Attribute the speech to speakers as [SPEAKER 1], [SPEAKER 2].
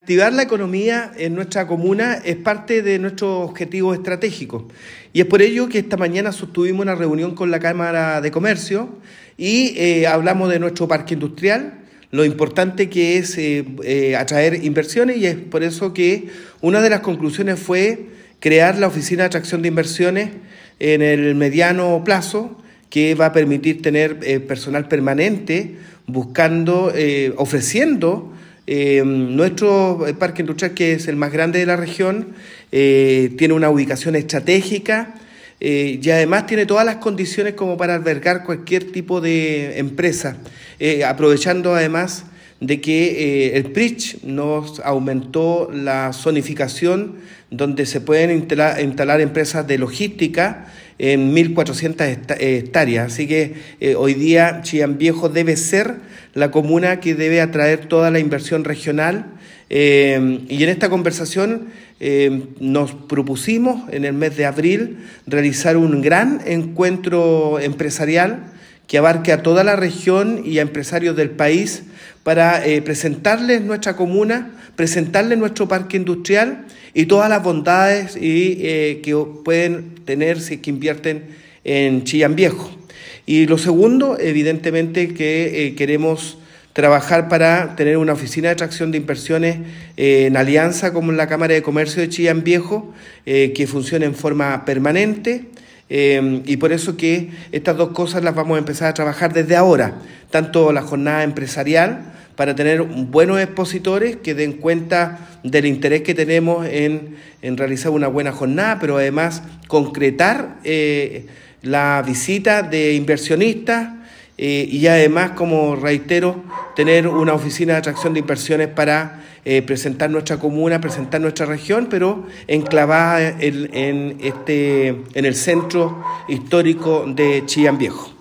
[SPEAKER 1] Activar la economía en nuestra comuna es parte de nuestro objetivo estratégico y es por ello que esta mañana sostuvimos una reunión con la Cámara de Comercio y hablamos de nuestro parque industrial, lo importante que es atraer inversiones, y es por eso que una de las conclusiones fue crear la Oficina de Atracción de Inversiones en el mediano plazo, que va a permitir tener personal permanente buscando, ofreciendo nuestro parque industrial, que es el más grande de la región, tiene una ubicación estratégica y además tiene todas las condiciones como para albergar cualquier tipo de empresa, aprovechando además de que el PRICH nos aumentó la zonificación donde se pueden instalar empresas de logística en 1.400 hectáreas. Así que hoy día Chillán Viejo debe ser la comuna que debe atraer toda la inversión regional. Y en esta conversación nos propusimos en el mes de abril realizar un gran encuentro empresarial que abarque a toda la región y a empresarios del país para presentarles nuestra comuna, presentarles nuestro parque industrial y todas las bondades que pueden tener si es que invierten en Chillán Viejo. Y lo segundo, evidentemente, que queremos trabajar para tener una oficina de atracción de inversiones en alianza con la Cámara de Comercio de Chillán Viejo, que funcione en forma permanente. Y por eso que estas dos cosas las vamos a empezar a trabajar desde ahora, tanto la jornada empresarial para tener buenos expositores que den cuenta del interés que tenemos en realizar una buena jornada, pero además concretar la visita de inversionistas y además, como reitero, tener una oficina de atracción de inversiones para presentar nuestra comuna, presentar nuestra región, pero enclavada en el centro histórico de Chillán Viejo.